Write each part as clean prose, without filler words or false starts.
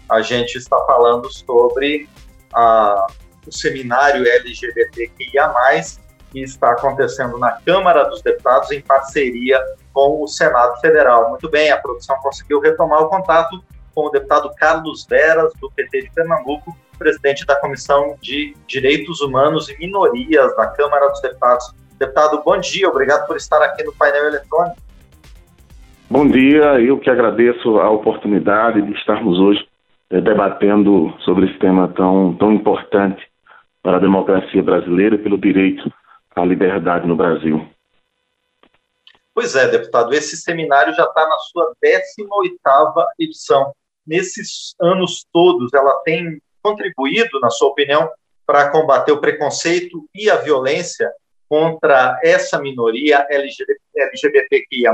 a gente está falando sobre o seminário LGBTQIA+, que está acontecendo na Câmara dos Deputados em parceria com o Senado Federal. Muito bem, a produção conseguiu retomar o contato com o deputado Carlos Veras, do PT de Pernambuco, presidente da Comissão de Direitos Humanos e Minorias da Câmara dos Deputados. Deputado, bom dia, obrigado por estar aqui no painel eletrônico. Bom dia, eu que agradeço a oportunidade de estarmos hoje debatendo sobre esse tema tão importante para a democracia brasileira e pelo direito à liberdade no Brasil. Pois é, deputado, esse seminário já está na sua 18ª edição. Nesses anos todos, ela tem contribuído, na sua opinião, para combater o preconceito e a violência contra essa minoria LGBTQIA+?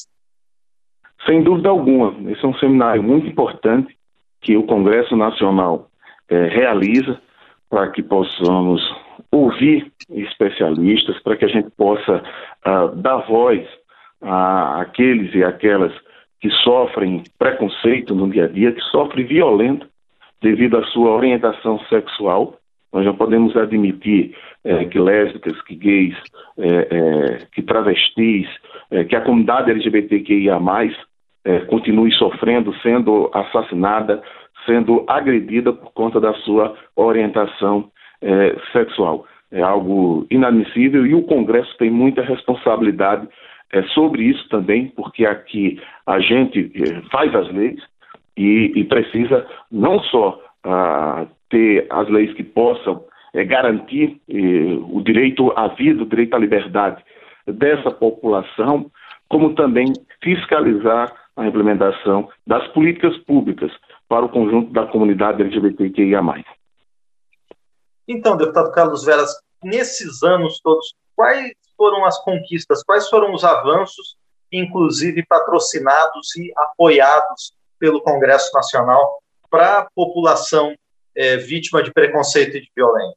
Sem dúvida alguma. Esse é um seminário muito importante que o Congresso Nacional realiza para que possamos ouvir especialistas, para que a gente possa dar voz àqueles e aquelas que sofrem preconceito no dia a dia, que sofrem violência devido à sua orientação sexual. Nós não podemos admitir que lésbicas, que gays, que travestis, que a comunidade LGBTQIA+, continue sofrendo, sendo assassinada, sendo agredida por conta da sua orientação sexual. É algo inadmissível e o Congresso tem muita responsabilidade sobre isso também, porque aqui a gente faz as leis e precisa não só ter as leis que possam garantir o direito à vida, o direito à liberdade dessa população, como também fiscalizar a implementação das políticas públicas para o conjunto da comunidade LGBTQIA+. Então, deputado Carlos Veras, nesses anos todos, quais foram as conquistas, quais foram os avanços, inclusive patrocinados e apoiados pelo Congresso Nacional para a população vítima de preconceito e de violência?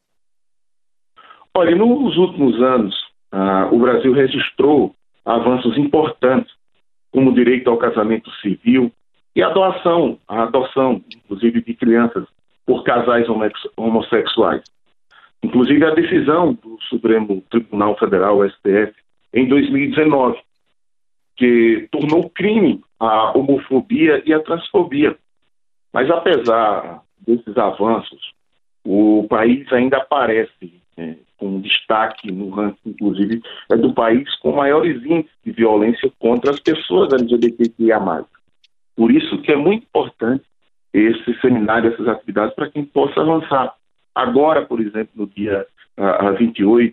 Olha, nos últimos anos, o Brasil registrou avanços importantes, como o direito ao casamento civil e a adoção, inclusive, de crianças por casais homossexuais. Inclusive a decisão do Supremo Tribunal Federal, STF, em 2019, que tornou crime a homofobia e a transfobia. Mas apesar desses avanços, o país ainda aparece com destaque no ranking, inclusive, do país com maiores índices de violência contra as pessoas LGBTQIA+. Por isso que é muito importante esse seminário, essas atividades, para quem possa avançar. Agora, por exemplo, no dia 28,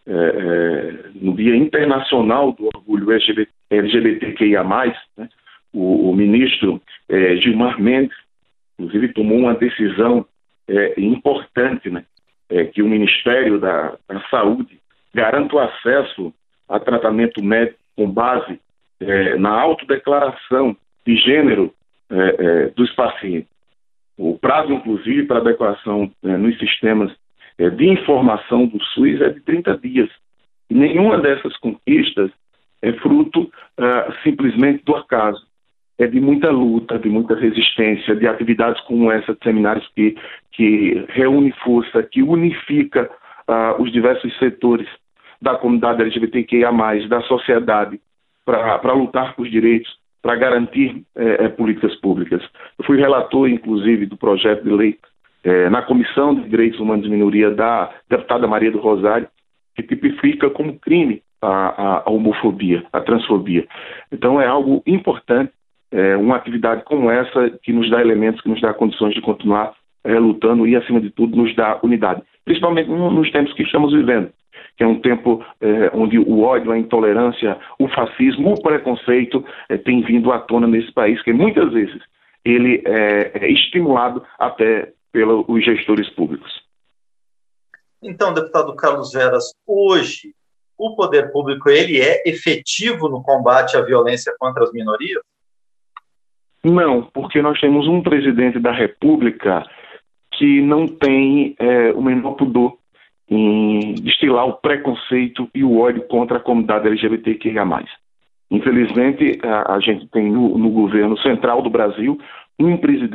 no Dia Internacional do Orgulho LGBTQIA+, né, o ministro Gilmar Mendes, inclusive, tomou uma decisão importante, né, que o Ministério da Saúde garanta o acesso a tratamento médico com base na autodeclaração de gênero dos pacientes. O prazo, inclusive, para a declaração nos sistemas de informação do SUS é de 30 dias. E nenhuma dessas conquistas é fruto simplesmente do acaso. É de muita luta, de muita resistência, de atividades como essa, de seminários que reúne força, que unifica os diversos setores da comunidade LGBTQIA+, da sociedade, para lutar por direitos, para garantir políticas públicas. Eu fui relator, inclusive, do projeto de lei na Comissão de Direitos Humanos e Minoria da deputada Maria do Rosário, que tipifica como crime a homofobia, a transfobia. Então é algo importante, uma atividade como essa que nos dá elementos, que nos dá condições de continuar lutando e, acima de tudo, nos dá unidade. Principalmente nos tempos que estamos vivendo, que é um tempo onde o ódio, a intolerância, o fascismo, o preconceito tem vindo à tona nesse país, que muitas vezes ele é estimulado até pelos gestores públicos. Então, deputado Carlos Veras, hoje o poder público ele é efetivo no combate à violência contra as minorias? Não, porque nós temos um presidente da República que não tem o menor pudor em destilar o preconceito e o ódio contra a comunidade LGBTQIA+. Infelizmente, a gente tem no governo central do Brasil um presidente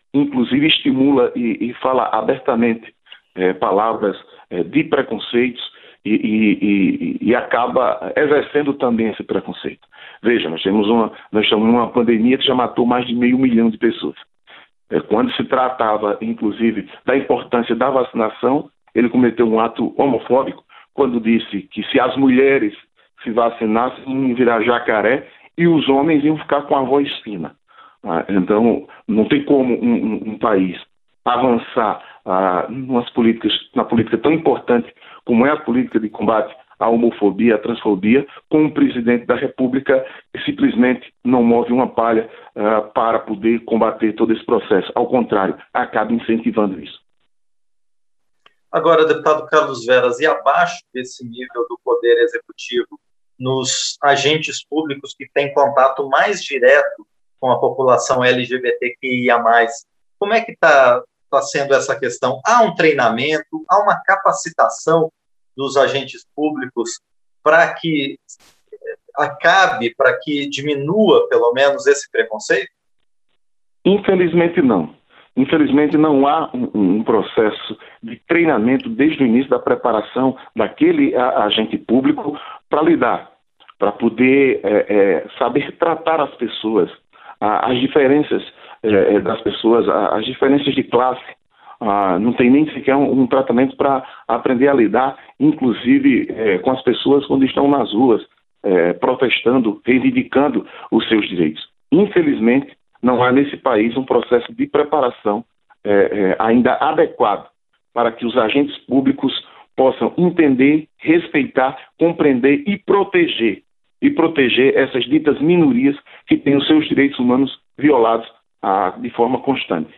inclusive estimula e fala abertamente palavras de preconceitos e acaba exercendo também esse preconceito. Veja, nós estamos numa pandemia que já matou mais de 500 mil de pessoas. Quando se tratava, inclusive, da importância da vacinação, ele cometeu um ato homofóbico quando disse que se as mulheres se vacinassem, iam virar jacaré e os homens iam ficar com a voz fina. Então, não tem como um país avançar na política tão importante como é a política de combate à homofobia, à transfobia, com um presidente da República que simplesmente não move uma palha para poder combater todo esse processo. Ao contrário, acaba incentivando isso. Agora, deputado Carlos Veras, e abaixo desse nível do Poder Executivo, nos agentes públicos que têm contato mais direto com a população LGBTQIA+, como é que está sendo essa questão? Há um treinamento, há uma capacitação dos agentes públicos para que acabe, para que diminua, pelo menos, esse preconceito? Infelizmente, não. Infelizmente, não há um processo de treinamento desde o início da preparação daquele agente público para lidar, para poder saber tratar as pessoas, as diferenças das pessoas, as diferenças de classe. Não tem nem sequer um tratamento para aprender a lidar, inclusive com as pessoas quando estão nas ruas, protestando, reivindicando os seus direitos. Infelizmente, não há nesse país um processo de preparação ainda adequado para que os agentes públicos possam entender, respeitar, compreender e proteger essas ditas minorias que têm os seus direitos humanos violados de forma constante.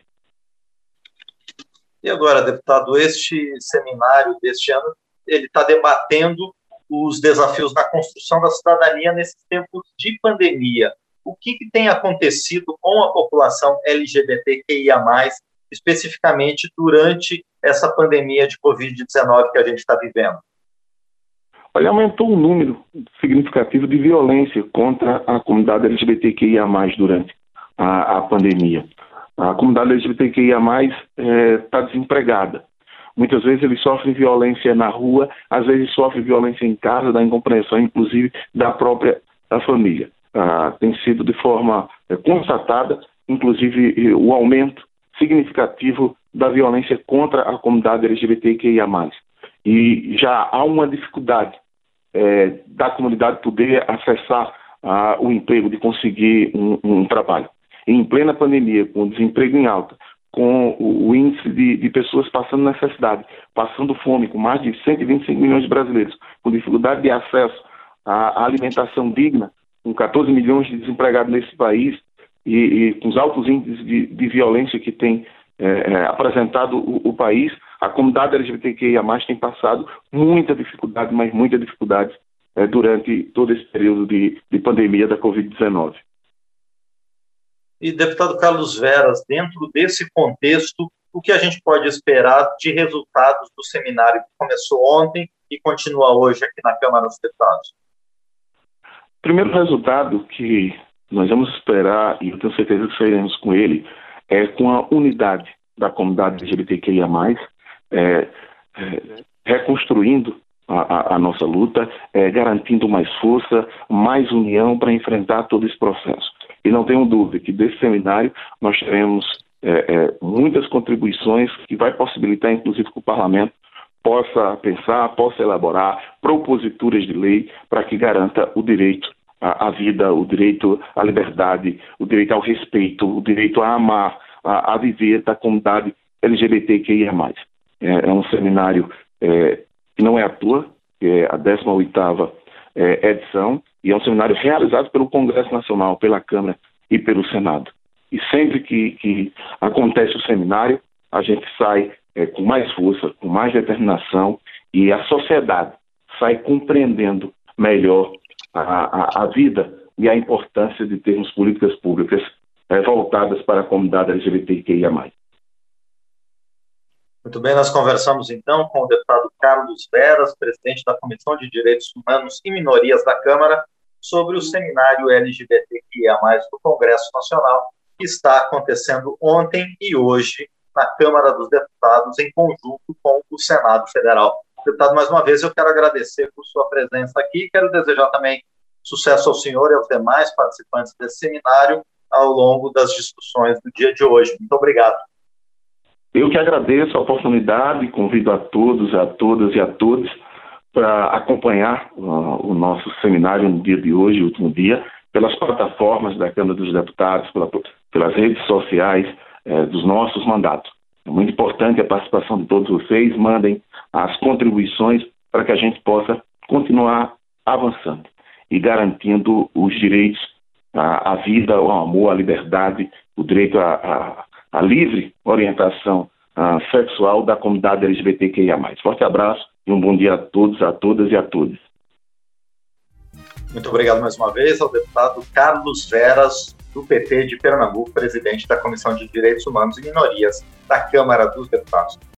E agora, deputado, este seminário deste ano, ele está debatendo os desafios da construção da cidadania nesses tempos de pandemia. O que tem acontecido com a população LGBTQIA+, especificamente durante essa pandemia de Covid-19 que a gente está vivendo? Olha, aumentou o número significativo de violência contra a comunidade LGBTQIA+, durante a pandemia. A comunidade LGBTQIA+, está desempregada. Muitas vezes eles sofrem violência na rua, às vezes sofrem violência em casa, da incompreensão, inclusive, da própria família. Tem sido de forma constatada, inclusive, o aumento significativo da violência contra a comunidade LGBTQIA+. E já há uma dificuldade da comunidade poder acessar o emprego, de conseguir um trabalho. Em plena pandemia, com o desemprego em alta, com o índice de pessoas passando necessidade, passando fome, com mais de 125 milhões de brasileiros, com dificuldade de acesso à alimentação digna, com 14 milhões de desempregados nesse país e com os altos índices de violência que tem apresentado o país, a comunidade LGBTQIA+, tem passado muita dificuldade, mas muita dificuldade durante todo esse período de pandemia da Covid-19. E, deputado Carlos Veras, dentro desse contexto, o que a gente pode esperar de resultados do seminário que começou ontem e continua hoje aqui na Câmara dos Deputados? O primeiro resultado que nós vamos esperar, e eu tenho certeza que sairemos com ele, é com a unidade da comunidade LGBTQIA+, reconstruindo a nossa luta, garantindo mais força, mais união para enfrentar todo esse processo. E não tenho dúvida que desse seminário nós teremos muitas contribuições que vai possibilitar, inclusive, que o Parlamento possa pensar, possa elaborar proposituras de lei para que garanta o direito à vida, o direito à liberdade, o direito ao respeito, o direito a amar, a viver da comunidade LGBTQIA+. É um seminário que não é à toa, que é a 18ª edição, e é um seminário realizado pelo Congresso Nacional, pela Câmara e pelo Senado. E sempre que acontece o seminário, a gente sai com mais força, com mais determinação, e a sociedade sai compreendendo melhor a vida e a importância de termos políticas públicas voltadas para a comunidade LGBTQIA+. Muito bem, nós conversamos então com o deputado Carlos Veras, presidente da Comissão de Direitos Humanos e Minorias da Câmara, sobre o seminário LGBTQIA+, do Congresso Nacional, que está acontecendo ontem e hoje na Câmara dos Deputados, em conjunto com o Senado Federal. Deputado, mais uma vez eu quero agradecer por sua presença aqui, quero desejar também sucesso ao senhor e aos demais participantes desse seminário ao longo das discussões do dia de hoje. Muito obrigado. Eu que agradeço a oportunidade e convido a todos, a todas e a todos para acompanhar o nosso seminário no dia de hoje, último dia, pelas plataformas da Câmara dos Deputados, pelas redes sociais dos nossos mandatos. É muito importante a participação de todos vocês, mandem as contribuições para que a gente possa continuar avançando e garantindo os direitos à vida, ao amor, à liberdade, o direito à livre orientação sexual da comunidade LGBTQIA+. Forte abraço e um bom dia a todos, a todas e a todos. Muito obrigado mais uma vez ao deputado Carlos Veras, do PT de Pernambuco, presidente da Comissão de Direitos Humanos e Minorias da Câmara dos Deputados.